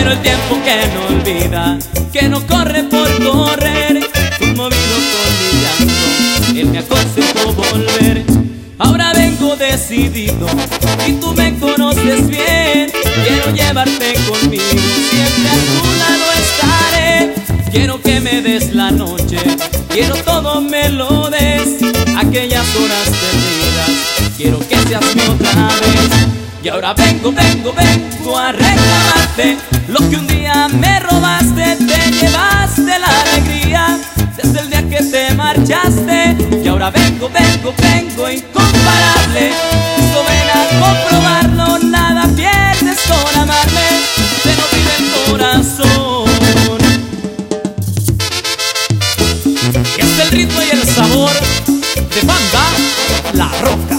Pero el tiempo que no olvida, que no corre por correr, conmovido con mi llanto, él me aconsejó volver. Ahora vengo decidido y tú me conoces bien. Quiero llevarte conmigo, siempre a tu lado estaré. Quiero que me des la noche, quiero todo me lo des. Aquellas horas perdidas, quiero que seas mi otra vez. Y ahora vengo a reclamarte lo que un día me robaste. Te llevaste la alegría desde el día que te marchaste. Y ahora vengo incomparable. Esto ven a comprobarlo, nada pierdes con amarme. Se nos vive el corazón. Y es el ritmo y el sabor de Banda La Roca.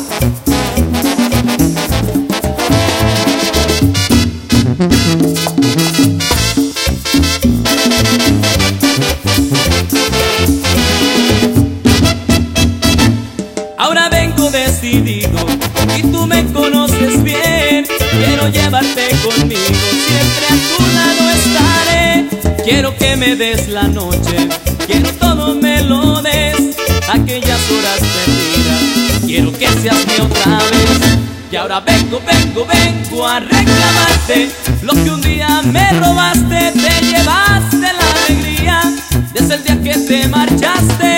Ahora vengo decidido y tú me conoces bien. Quiero llevarte conmigo, siempre a tu lado estaré. Quiero que me des la noche, quiero todo me lo des. Aquellas horas perdidas, quiero que seas mi otra vez. Y ahora vengo a reclamarte lo que un día me robaste. Te llevaste la alegría desde el día que te marchaste.